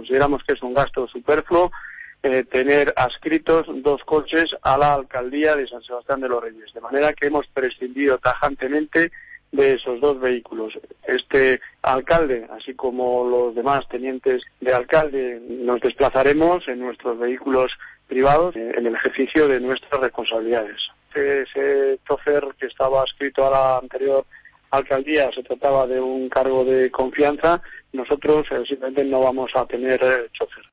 consideramos que es un gasto superfluo tener adscritos 2 coches a la alcaldía de San Sebastián de los Reyes, de manera que hemos prescindido tajantemente de esos 2 vehículos. Este alcalde, así como los demás tenientes de alcalde, nos desplazaremos en nuestros vehículos privados en el ejercicio de nuestras responsabilidades. Ese chofer que estaba adscrito a la anterior alcaldía se trataba de un cargo de confianza. Nosotros simplemente no vamos a tener chofer.